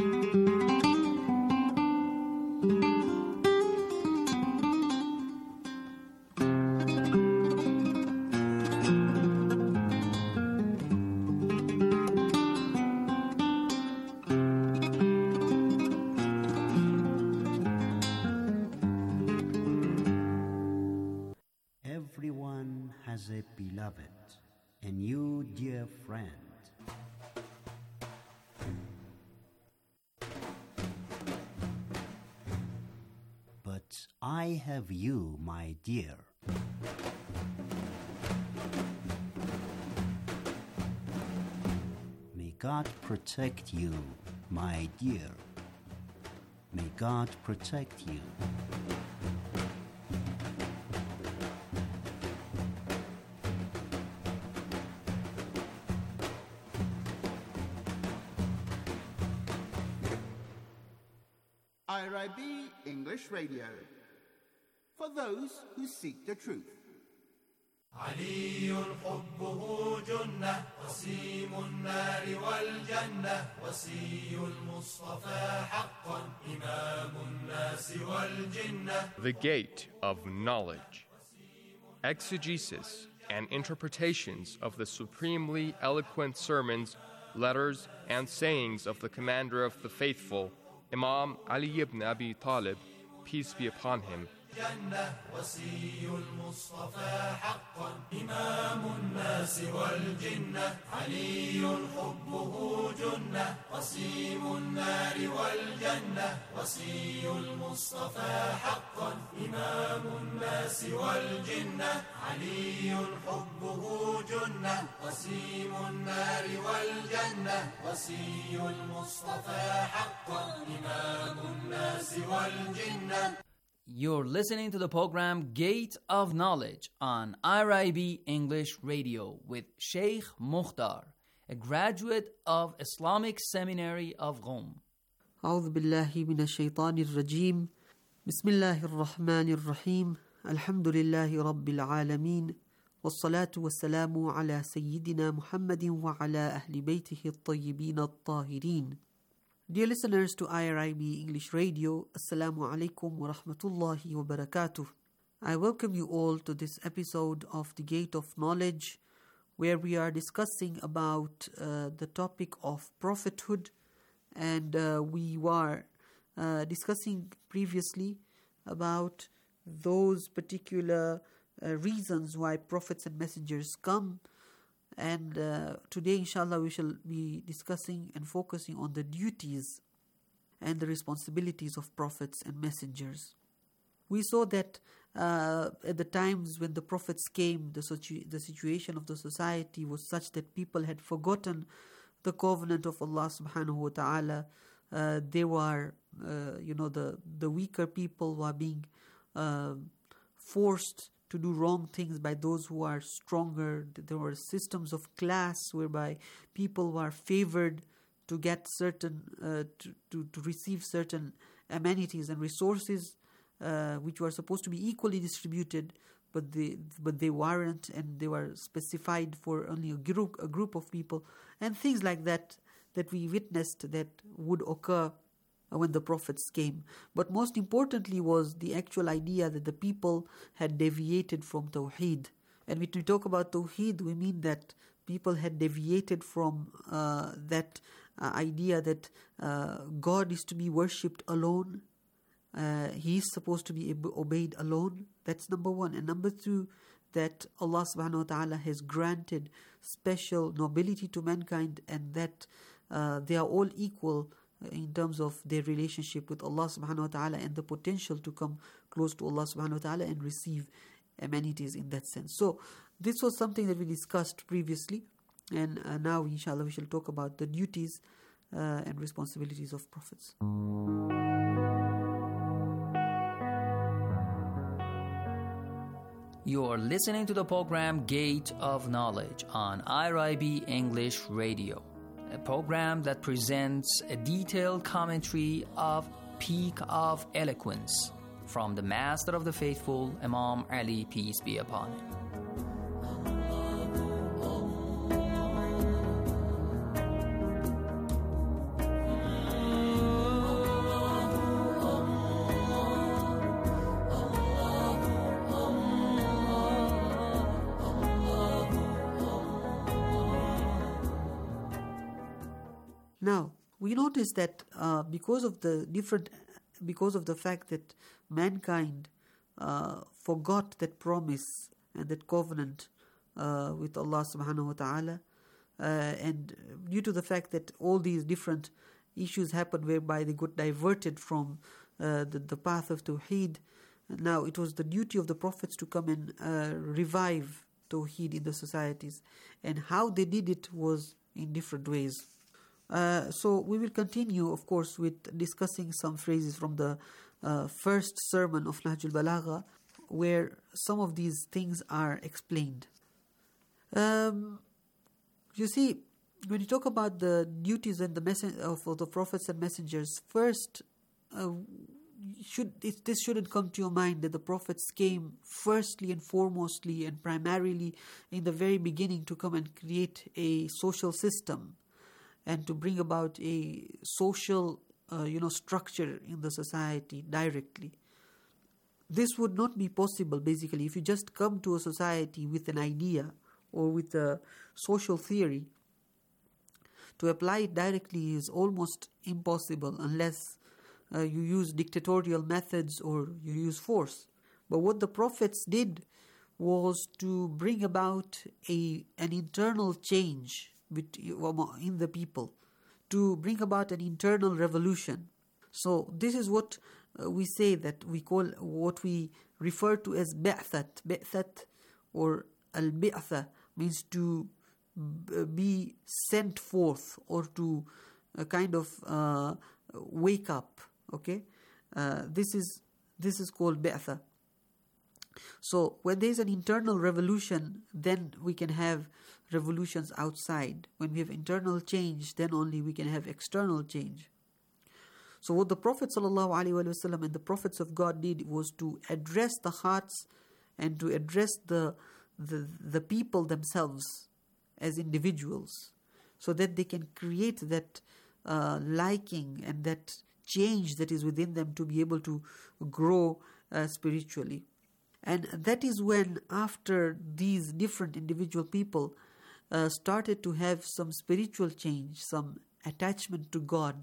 Speaker 10: Everyone has a beloved, and you, dear friend. But I have you, my dear. May God protect you, my dear. May God protect you.
Speaker 11: IRIB English Radio, for those who seek the truth.
Speaker 2: علي حبه جنة وسيم النار والجنة وسي المصطفى حقا إمام الناس والجنة.
Speaker 12: The Gate of Knowledge. Exegesis and interpretations of the supremely eloquent sermons, letters, and sayings of the Commander of the Faithful, Imam Ali ibn Abi Talib, peace be upon him.
Speaker 2: جنة وسي المصطفى حقا إمام الناس والجنة علي حبه جنة وسيم النار والجنة وسي المصطفى حقا إمام الناس والجنة علي حبه جنة وسيم النار والجنة وسي المصطفى حقا إمام الناس والجنة.
Speaker 13: You're listening to the program Gate of Knowledge on IRIB English Radio with Sheikh Mukhtar, a graduate of Islamic Seminary of Qom.
Speaker 14: أعوذ بالله من الشيطان الرجيم. بسم الله الرحمن الرحيم. الحمد لله رب العالمين. والصلاة والسلام على سيدنا محمد وعلى أهل بيته الطيبين الطاهرين. Dear listeners to IRIB English Radio, Assalamu alaikum wa rahmatullahi wa barakatuh. I welcome you all to this episode of The Gate of Knowledge, where we are discussing about the topic of prophethood, and we were discussing previously about those particular reasons why prophets and messengers come. And today, inshallah, we shall be discussing and focusing on the duties and the responsibilities of prophets and messengers. We saw that at the times when the prophets came, the situation of the society was such that people had forgotten the covenant of Allah subhanahu wa ta'ala. They were, the weaker people were being forced to do wrong things by those who are stronger. There were systems of class whereby people were favored to get certain, to receive certain amenities and resources, which were supposed to be equally distributed, but they weren't, and they were specified for only a group of people, and things like that we witnessed that would occur when the prophets came. But most importantly was the actual idea that the people had deviated from Tawheed. And when we talk about Tawheed, we mean that people had deviated from that idea that God is to be worshipped alone. He is supposed to be obeyed alone. That's number one. And number two, that Allah subhanahu wa ta'ala has granted special nobility to mankind, and that they are all equal in terms of their relationship with Allah subhanahu wa ta'ala and the potential to come close to Allah subhanahu wa ta'ala and receive amenities in that sense. So this was something that we discussed previously, and now inshallah we shall talk about the duties and responsibilities of prophets.
Speaker 13: You are listening to the program Gate of Knowledge on IRIB English Radio, a program that presents a detailed commentary of Peak of Eloquence from the Master of the Faithful, Imam Ali, peace be upon him.
Speaker 14: Now, we notice that because of the fact that mankind forgot that promise and that covenant with Allah subhanahu wa ta'ala, and due to the fact that all these different issues happened whereby they got diverted from the path of Tawheed, now it was the duty of the prophets to come and revive Tawheed in the societies. And how they did it was in different ways. So we will continue, of course, with discussing some phrases from the first sermon of Nahjul Balagha, where some of these things are explained. You see, when you talk about the duties and of the prophets and messengers, first, this shouldn't come to your mind that the prophets came firstly and foremostly and primarily in the very beginning to come and create a social system and to bring about a social structure in the society directly. This would not be possible, basically. If you just come to a society with an idea or with a social theory, to apply it directly is almost impossible unless you use dictatorial methods or you use force. But what the prophets did was to bring about an internal change in the people, to bring about an internal revolution. So this is what we say that we call, what we refer to as bi'that. Bi'that or al-bi'tha means to be sent forth or to kind of wake up. Okay, this is called bi'tha. So when there is an internal revolution, then we can have revolutions outside. When we have internal change, then only we can have external change. So what the Prophet ﷺ and the prophets of God did was to address the hearts and to address the people themselves as individuals, so that they can create that liking and that change that is within them to be able to grow spiritually. And that is when, after these different individual people started to have some spiritual change, some attachment to God,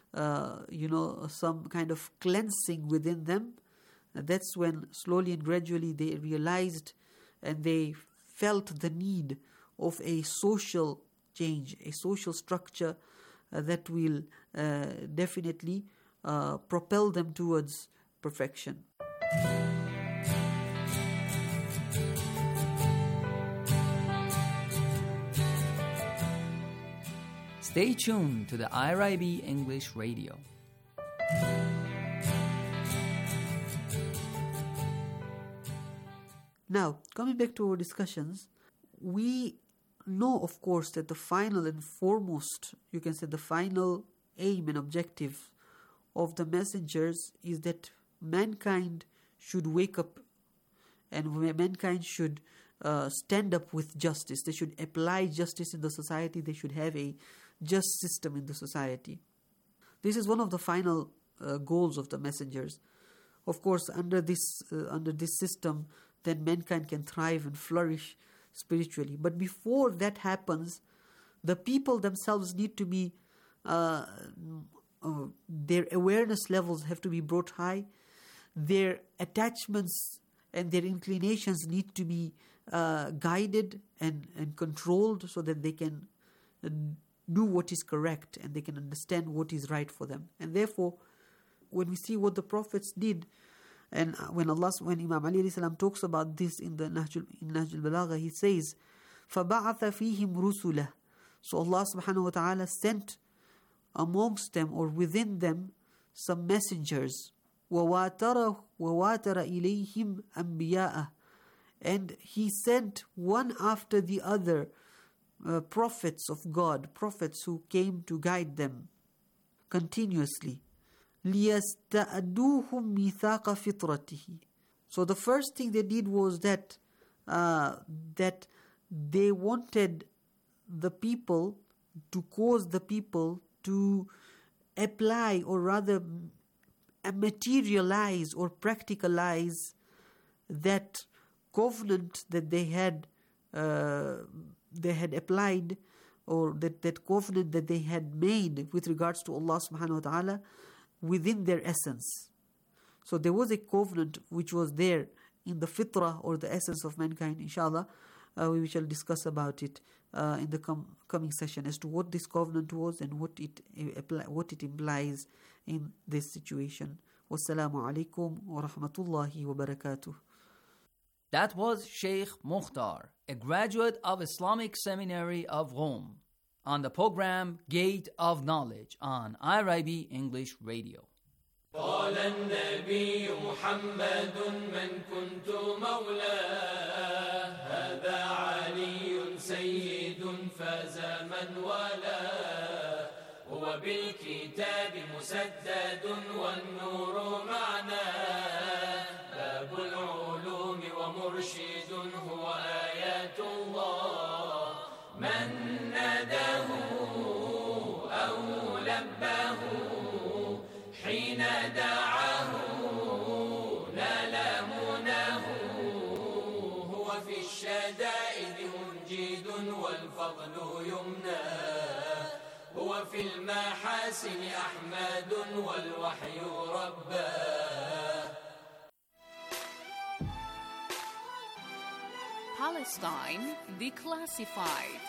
Speaker 14: some kind of cleansing within them, that's when slowly and gradually they realized and they felt the need of a social change, a social structure that will definitely propel them towards perfection.
Speaker 13: Stay tuned to the IRIB English Radio.
Speaker 14: Now, coming back to our discussions, we know, of course, that the final and foremost, you can say the final aim and objective of the messengers is that mankind should wake up and mankind should stand up with justice. They should apply justice in the society. They should have a just system in the society. This is one of the final goals of the messengers. Of course, under this system, then mankind can thrive and flourish spiritually. But before that happens, the people themselves need to be, their awareness levels have to be brought high. Their attachments and their inclinations need to be guided and controlled so that they can do what is correct and they can understand what is right for them. And therefore, when we see what the prophets did, and when Imam Ali alayhi salam talks about this in Nahjul Balagha, he says, فَبَعَثَ فِيهِمْ رُسُلَهُ. So Allah subhanahu wa ta'ala sent amongst them or within them some messengers. وَوَاتَرَ إِلَيْهِمْ أَنْبِيَاءَ. And He sent one after the other prophets of God, prophets who came to guide them continuously. لِيَسْتَأْدُوهُمْ مِيثَاقَ فِطْرَتِهِ. So the first thing they did was that they wanted the people to cause the people to apply, or rather materialize or practicalize that covenant that they had applied, or that covenant that they had made with regards to Allah subhanahu wa ta'ala within their essence. So there was a covenant which was there in the fitrah or the essence of mankind. Inshallah, we shall discuss about it in the coming session as to what this covenant was and what it implies in this situation. Wassalamu alaikum wa rahmatullahi wa barakatuh.
Speaker 13: That was Sheikh Mukhtar, a graduate of Islamic Seminary of Rome. on the program Gate of Knowledge on IRIB English Radio.
Speaker 2: قال النبي محمد من كنت مولاه هذا علي سيد فاز من والاه هو بالكتاب مسدد والنور معناه باب العلوم ومرشد هو آيات الله من ناداه أو لباه حين دعاه نال مناه هو في الشدائد منجد والفضل يمناه هو في المحاسن أحمد والوحي رباه.
Speaker 15: Palestine Declassified.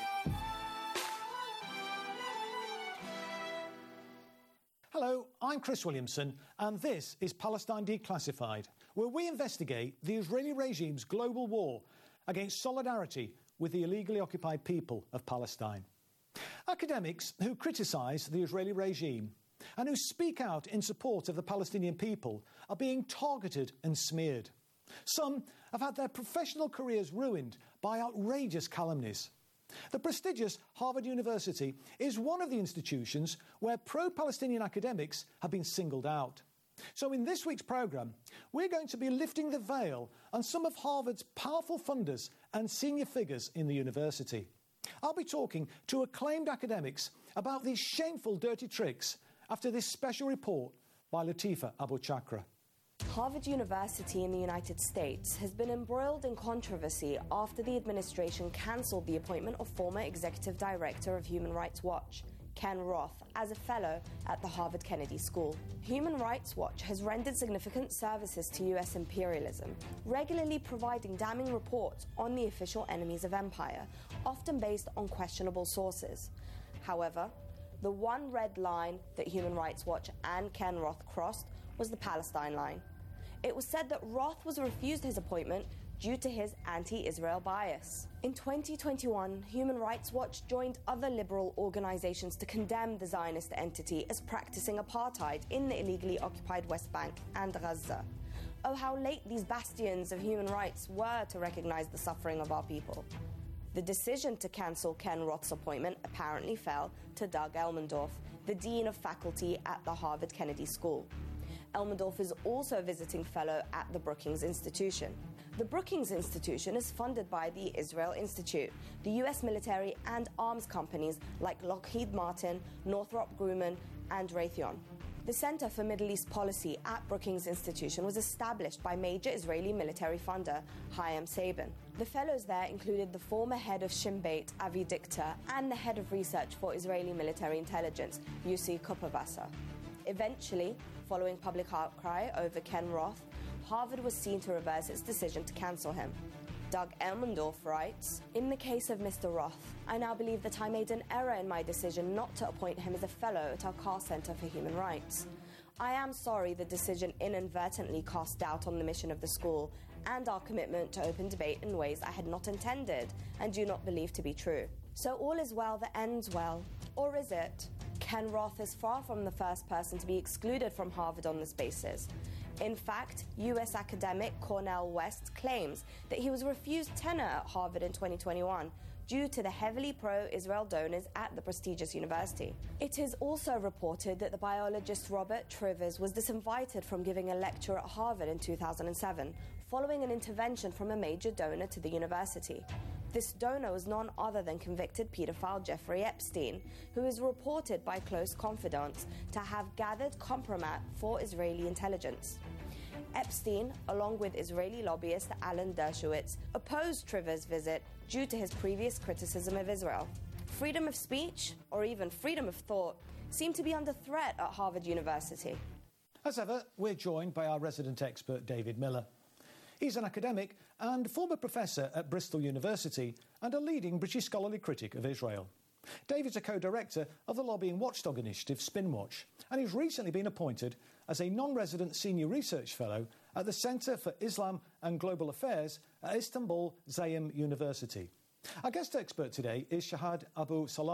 Speaker 16: Hello, I'm Chris Williamson, and this is Palestine Declassified, where we investigate the Israeli regime's global war against solidarity with the illegally occupied people of Palestine. Academics who criticise the Israeli regime and who speak out in support of the Palestinian people are being targeted and smeared. Some have had their professional careers ruined by outrageous calumnies. The prestigious Harvard University is one of the institutions where pro-Palestinian academics have been singled out. So in this week's programme, we're going to be lifting the veil on some of Harvard's powerful funders and senior figures in the university. I'll be talking to acclaimed academics about these shameful dirty tricks after this special report by Latifa Abu-Chakra.
Speaker 17: Harvard University in the United States has been embroiled in controversy after the administration cancelled the appointment of former Executive Director of Human Rights Watch, Ken Roth, as a fellow at the Harvard Kennedy School. Human Rights Watch has rendered significant services to US imperialism, regularly providing damning reports on the official enemies of empire, often based on questionable sources. However, the one red line that Human Rights Watch and Ken Roth crossed was the Palestine line. It was said that Roth was refused his appointment due to his anti-Israel bias. In 2021, Human Rights Watch joined other liberal organizations to condemn the Zionist entity as practicing apartheid in the illegally occupied West Bank and Gaza. Oh, how late these bastions of human rights were to recognize the suffering of our people. The decision to cancel Ken Roth's appointment apparently fell to Doug Elmendorf, the Dean of Faculty at the Harvard Kennedy School. Elmendorf is also a visiting fellow at the Brookings Institution. The Brookings Institution is funded by the Israel Institute, the US military and arms companies like Lockheed Martin, Northrop Grumman, and Raytheon. The Center for Middle East Policy at Brookings Institution was established by major Israeli military funder Chaim Sabin. The fellows there included the former head of Shin Bet, Avi Dichter, and the head of research for Israeli military intelligence, Yossi Kuperwasser. Eventually, following public outcry over Ken Roth, Harvard was seen to reverse its decision to cancel him. Doug Elmendorf writes, "In the case of Mr. Roth, I now believe that I made an error in my decision not to appoint him as a fellow at our Carr Center for Human Rights. I am sorry the decision inadvertently cast doubt on the mission of the school and our commitment to open debate in ways I had not intended and do not believe to be true. So all is well that ends well. Or is it? Ken Roth is far from the first person to be excluded from Harvard on this basis. In fact, US academic Cornel West claims that he was refused tenure at Harvard in 2021 due to the heavily pro-Israel donors at the prestigious university. It is also reported that the biologist Robert Trivers was disinvited from giving a lecture at Harvard in 2007, following an intervention from a major donor to the university. This donor was none other than convicted paedophile Jeffrey Epstein, who is reported by close confidants to have gathered compromat for Israeli intelligence. Epstein, along with Israeli lobbyist Alan Dershowitz, opposed Trivers' visit due to his previous criticism of Israel. Freedom of speech, or even freedom of thought, seem to be under threat at Harvard University.
Speaker 16: As ever, we're joined by our resident expert, David Miller. He's an academic and former professor at Bristol University and a leading British scholarly critic of Israel. David's a co-director of the lobbying watchdog initiative Spinwatch, and he's recently been appointed as a non-resident senior research fellow at the Centre for Islam and Global Affairs at Istanbul Zayim University. Our guest expert today is Shahad Abu Salama.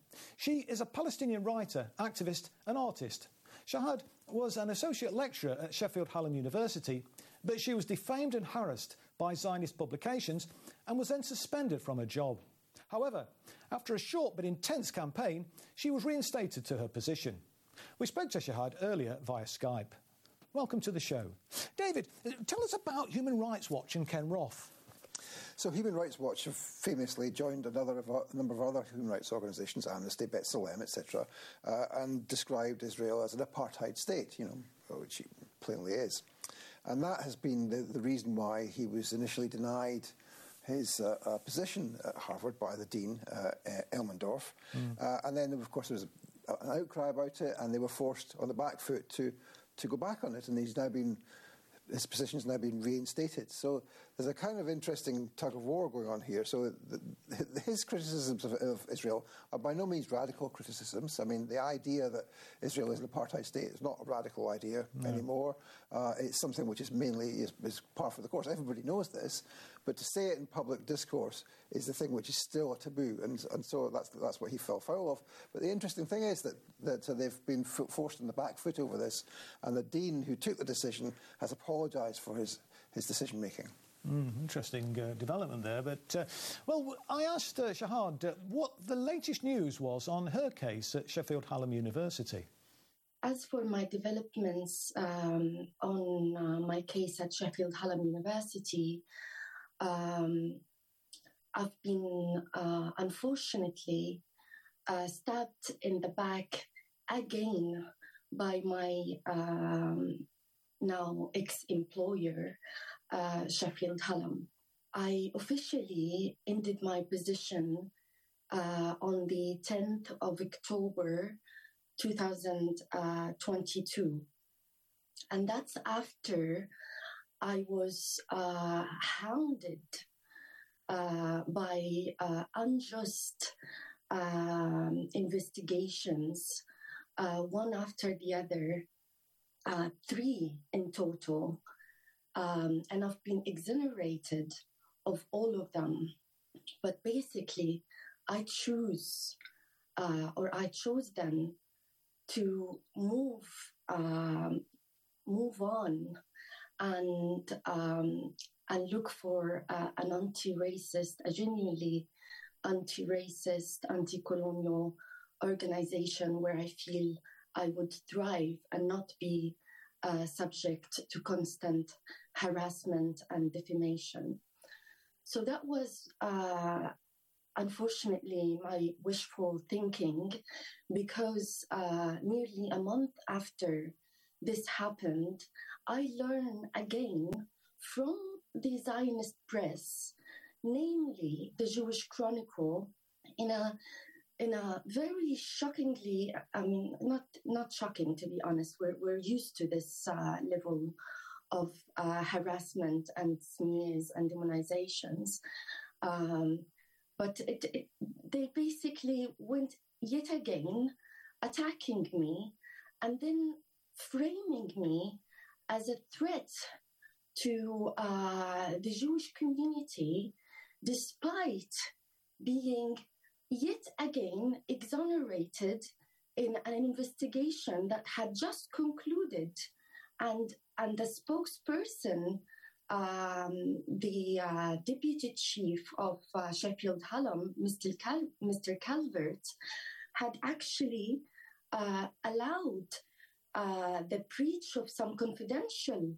Speaker 16: She is a Palestinian writer, activist and artist. Shahad was an associate lecturer at Sheffield Hallam University, but she was defamed and harassed by Zionist publications and was then suspended from her job. However, after a short but intense campaign, she was reinstated to her position. We spoke to Shahad earlier via Skype. Welcome to the show. David, tell us about Human Rights Watch and Ken Roth.
Speaker 18: So Human Rights Watch have famously joined a number of other human rights organisations, Amnesty, B'Tselem, etc., and described Israel as an apartheid state, which it plainly is. And that has been the reason why he was initially denied his position at Harvard by the dean, Elmendorf. And then, of course, there was an outcry about it, and they were forced on the back foot to go back on it, and his position's now been reinstated. So there's a kind of interesting tug of war going on here. So his criticisms of Israel are by no means radical criticisms. I mean, the idea that Israel is an apartheid state is not a radical idea anymore. It's something which is mainly is par for the course. Everybody knows this, but to say it in public discourse is the thing which is still a taboo, and so that's what he fell foul of. But the interesting thing is that they've been forced on the back foot over this, and the dean who took the decision has apologised for his decision-making.
Speaker 16: Interesting development there. But, I asked Shahad what the latest news was on her case at Sheffield Hallam University.
Speaker 19: As for my developments on my case at Sheffield Hallam University, I've been, unfortunately, stabbed in the back again by my now ex-employer, Sheffield Hallam. I officially ended my position on the 10th of October 2022. And that's after I was hounded by unjust investigations, one after the other, 3 in total. And I've been exonerated of all of them. But basically, I chose then to move on and look for an anti-racist, a genuinely anti-racist, anti-colonial organization where I feel I would thrive and not be subject to constant harassment and defamation. So that was unfortunately my wishful thinking, because nearly a month after this happened, I learned again from the Zionist press, namely the Jewish Chronicle, in a very shockingly, I mean, not shocking, to be honest. We're used to this level of harassment and smears and demonizations. But they basically went yet again attacking me and then framing me as a threat to the Jewish community, despite being yet again exonerated in an investigation that had just concluded, and the spokesperson, the deputy chief of Sheffield Hallam, Mr. Calvert, had actually allowed the breach of some confidential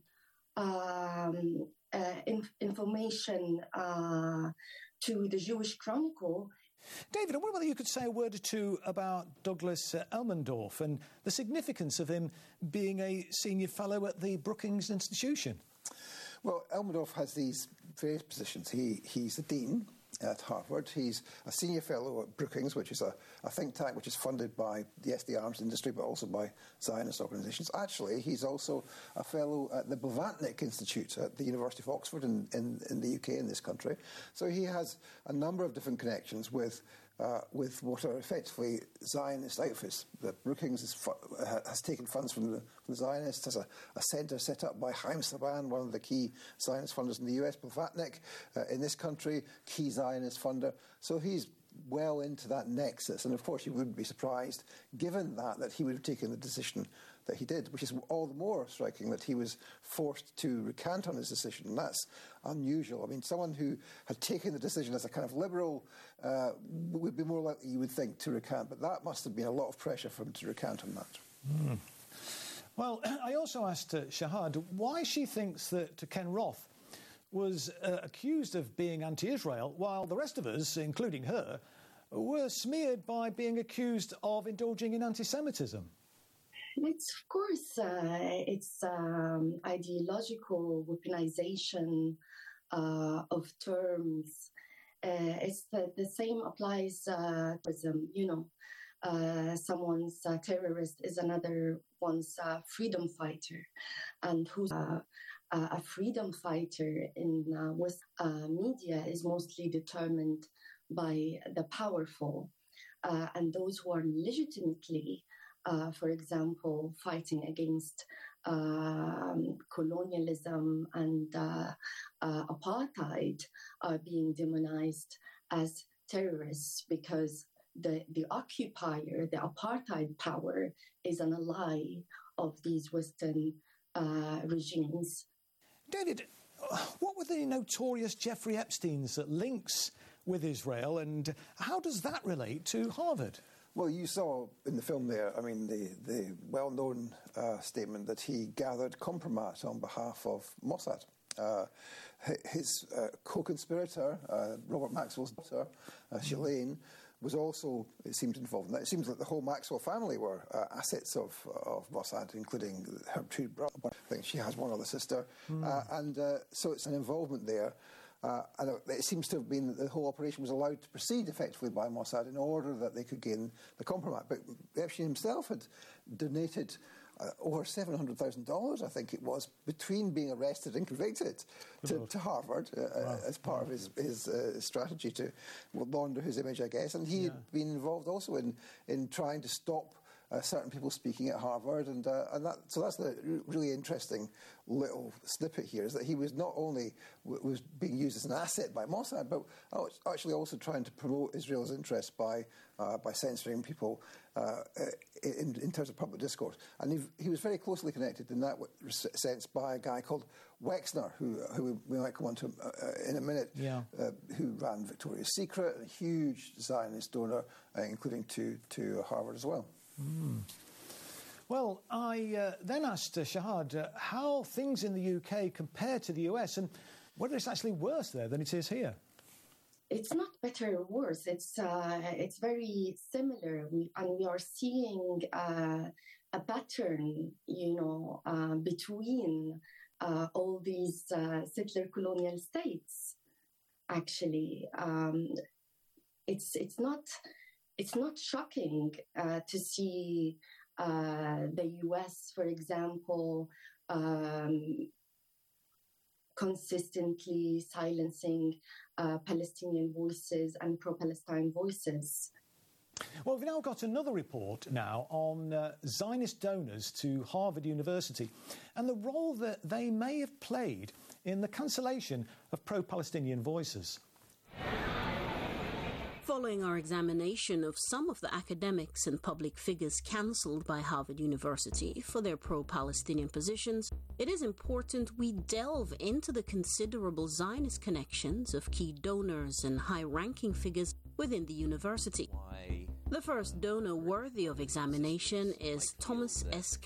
Speaker 19: information to the Jewish Chronicle.
Speaker 16: David, I wonder whether you could say a word or two about Douglas Elmendorf and the significance of him being a senior fellow at the Brookings Institution.
Speaker 18: Well, Elmendorf has these various positions. He's the dean at Harvard. He's a senior fellow at Brookings, which is a think tank which is funded by, yes, the arms industry, but also by Zionist organisations. Actually, he's also a fellow at the Blavatnik Institute at the University of Oxford in the UK, in this country. So he has a number of different connections with what are effectively Zionist outfits. The Brookings has taken funds from the Zionists, has a centre set up by Chaim Saban, one of the key Zionist funders in the US, Blavatnik in this country, key Zionist funder. So he's well into that nexus. And of course, you wouldn't be surprised, given that he would have taken the decision that he did, which is all the more striking that he was forced to recant on his decision. And that's unusual. I mean, someone who had taken the decision as a kind of liberal would be more likely, you would think, to recant. But that must have been a lot of pressure for him to recant on that.
Speaker 16: Mm. Well, I also asked Shahad why she thinks that Ken Roth was accused of being anti-Israel, while the rest of us, including her, were smeared by being accused of indulging in anti-Semitism.
Speaker 19: It's, of course, it's ideological weaponization of terms. It's the same applies to someone's terrorist is another one's freedom fighter, and who's a freedom fighter in West media is mostly determined by the powerful, and those who are legitimately, for example, fighting against colonialism and apartheid are being demonized as terrorists because the occupier, the apartheid power, is an ally of these Western regimes.
Speaker 16: David, what were the notorious Jeffrey Epstein's links with Israel, and how does that relate to Harvard?
Speaker 18: Well, you saw in the film there, I mean, the well-known statement that he gathered compromat on behalf of Mossad. His co-conspirator, Robert Maxwell's daughter, Ghislaine, was also, it seems, involved in that. It seems that the whole Maxwell family were assets of Mossad, including her two brothers. I think she has one other sister. So it's an involvement there. And it seems to have been that the whole operation was allowed to proceed effectively by Mossad in order that they could gain the compromat. But Epstein himself had donated over $700,000, I think it was, between being arrested and convicted to Harvard as part of his strategy to launder his image, I guess. And he had been involved also in trying to stop certain people speaking at Harvard, so that's the really interesting little snippet here, is that he was not only was being used as an asset by Mossad, but actually also trying to promote Israel's interests by censoring people in terms of public discourse. And he was very closely connected in that sense by a guy called Wexner, who we might come on to in a minute, who ran Victoria's Secret, a huge Zionist donor, including to Harvard as well.
Speaker 16: Well, I then asked Shahad how things in the UK compare to the US and whether it's actually worse there than it is here.
Speaker 19: It's not better or worse. It's very similar, and we are seeing a pattern, between all these settler colonial states. Actually, it's not shocking to see the US, for example, consistently silencing Palestinian voices and pro-Palestine voices.
Speaker 16: Well, we've now got another report now on Zionist donors to Harvard University and the role that they may have played in the cancellation of pro-Palestinian voices.
Speaker 20: Following our examination of some of the academics and public figures cancelled by Harvard University for their pro-Palestinian positions, it is important we delve into the considerable Zionist connections of key donors and high-ranking figures within the university. The first donor worthy of examination is Thomas S.